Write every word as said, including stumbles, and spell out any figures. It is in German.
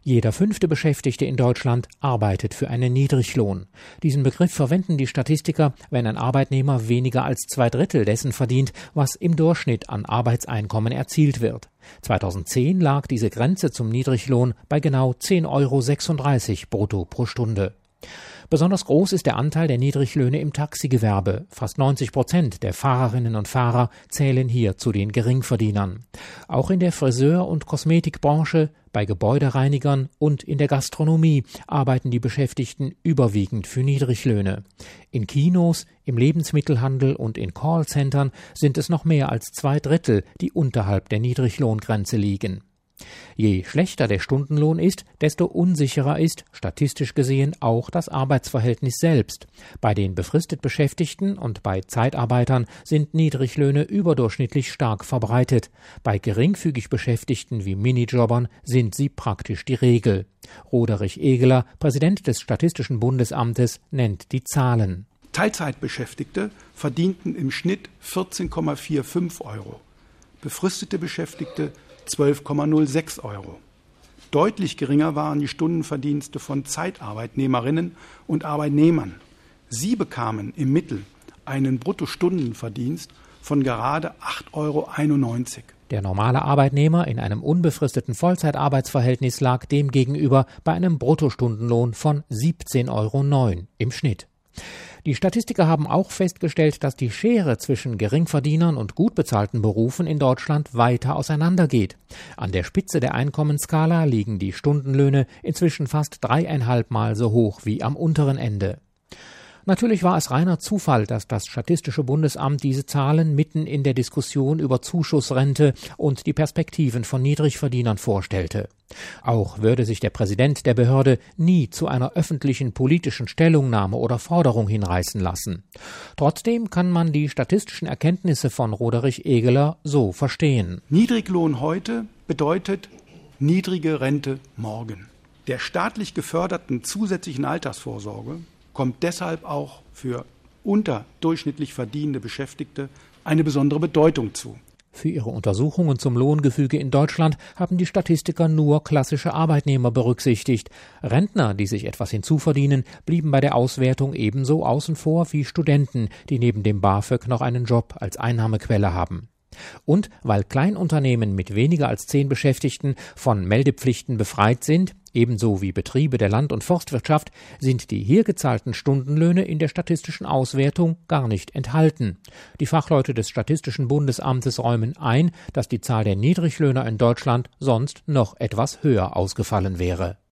Jeder fünfte Beschäftigte in Deutschland arbeitet für einen Niedriglohn. Diesen Begriff verwenden die Statistiker, wenn ein Arbeitnehmer weniger als zwei Drittel dessen verdient, was im Durchschnitt an Arbeitseinkommen erzielt wird. zweitausendzehn lag diese Grenze zum Niedriglohn bei genau zehn Euro sechsunddreißig brutto pro Stunde. Besonders groß ist der Anteil der Niedriglöhne im Taxigewerbe. Fast neunzig Prozent der Fahrerinnen und Fahrer zählen hier zu den Geringverdienern. Auch in der Friseur- und Kosmetikbranche, bei Gebäudereinigern und in der Gastronomie arbeiten die Beschäftigten überwiegend für Niedriglöhne. In Kinos, im Lebensmittelhandel und in Callcentern sind es noch mehr als zwei Drittel, die unterhalb der Niedriglohngrenze liegen. Je schlechter der Stundenlohn ist, desto unsicherer ist, statistisch gesehen, auch das Arbeitsverhältnis selbst. Bei den befristet Beschäftigten und bei Zeitarbeitern sind Niedriglöhne überdurchschnittlich stark verbreitet. Bei geringfügig Beschäftigten wie Minijobbern sind sie praktisch die Regel. Roderich Egeler, Präsident des Statistischen Bundesamtes, nennt die Zahlen. Teilzeitbeschäftigte verdienten im Schnitt vierzehn Komma fünfundvierzig Euro. Befristete Beschäftigte zwölf Komma null sechs Euro. Deutlich geringer waren die Stundenverdienste von Zeitarbeitnehmerinnen und Arbeitnehmern. Sie bekamen im Mittel einen Bruttostundenverdienst von gerade acht Euro einundneunzig. Der normale Arbeitnehmer in einem unbefristeten Vollzeitarbeitsverhältnis lag demgegenüber bei einem Bruttostundenlohn von siebzehn Euro neun im Schnitt. Die Statistiker haben auch festgestellt, dass die Schere zwischen Geringverdienern und gut bezahlten Berufen in Deutschland weiter auseinandergeht. An der Spitze der Einkommensskala liegen die Stundenlöhne inzwischen fast dreieinhalb Mal so hoch wie am unteren Ende. Natürlich war es reiner Zufall, dass das Statistische Bundesamt diese Zahlen mitten in der Diskussion über Zuschussrente und die Perspektiven von Niedrigverdienern vorstellte. Auch würde sich der Präsident der Behörde nie zu einer öffentlichen politischen Stellungnahme oder Forderung hinreißen lassen. Trotzdem kann man die statistischen Erkenntnisse von Roderich Egeler so verstehen. Niedriglohn heute bedeutet niedrige Rente morgen. Der staatlich geförderten zusätzlichen Altersvorsorge kommt deshalb auch für unterdurchschnittlich verdienende Beschäftigte eine besondere Bedeutung zu. Für ihre Untersuchungen zum Lohngefüge in Deutschland haben die Statistiker nur klassische Arbeitnehmer berücksichtigt. Rentner, die sich etwas hinzuverdienen, blieben bei der Auswertung ebenso außen vor wie Studenten, die neben dem BAföG noch einen Job als Einnahmequelle haben. Und weil Kleinunternehmen mit weniger als zehn Beschäftigten von Meldepflichten befreit sind, ebenso wie Betriebe der Land- und Forstwirtschaft, sind die hier gezahlten Stundenlöhne in der statistischen Auswertung gar nicht enthalten. Die Fachleute des Statistischen Bundesamtes räumen ein, dass die Zahl der Niedriglöhner in Deutschland sonst noch etwas höher ausgefallen wäre.